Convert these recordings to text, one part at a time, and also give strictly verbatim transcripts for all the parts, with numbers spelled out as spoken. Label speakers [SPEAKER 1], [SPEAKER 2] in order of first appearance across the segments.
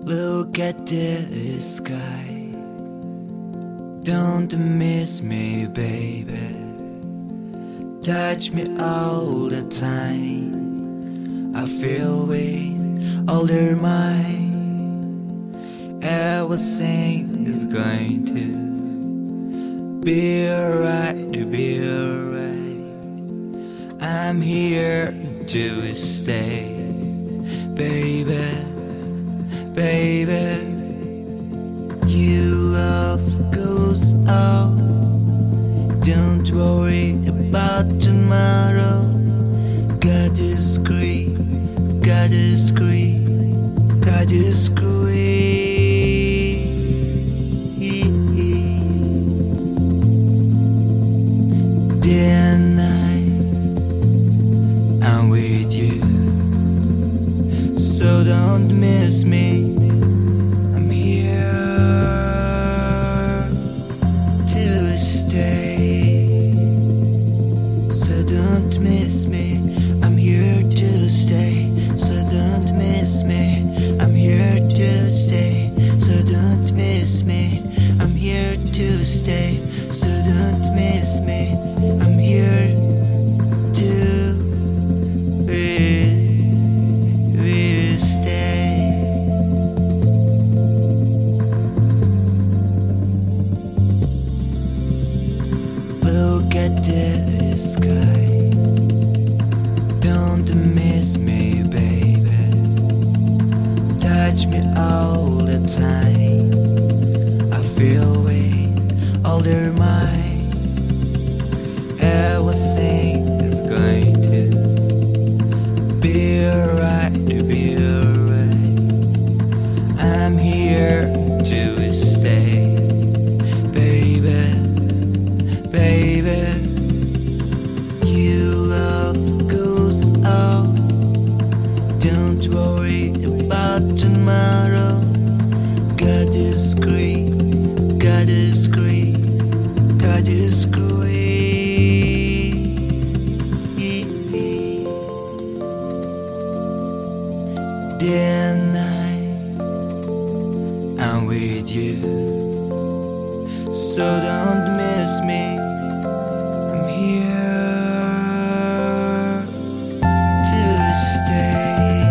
[SPEAKER 1] Look at the sky. Don't miss me, baby. Touch me all the time. I feel with all your mind. Everything is going to be alright, be alright. I'm here to stay, baby, baby. Your love goes out. Don't worry about tomorrow. God is great, God is great, God is great. Day and night, I'm with you, so don't miss me. I'm here to stay, so don't miss me. I'm here to stay, so don't miss me. I'm here to stay, so don't miss me. I'm here to stay, so don't miss me. I'm here to we, we stay. Look at the sky. Don't miss me, baby. Touch me all the time. I feel with all your mind. Everything is going to be alright, be alright. I'm here to stay, baby, baby. Your love goes out. Don't worry about tomorrow. God is great, God is great, God is great. Day and night, I'm with you, so don't miss me. I'm here to stay,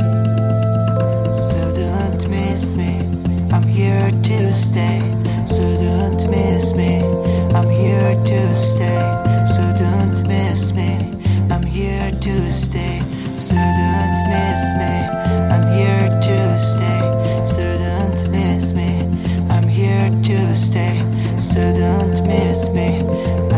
[SPEAKER 1] so don't miss me. I'm here to stay, so don't miss me. I'm here to stay, so don't miss me. I'm here to stay, so don't miss me. I'm here to stay, so don't miss me. I'm here to stay, so don't miss me.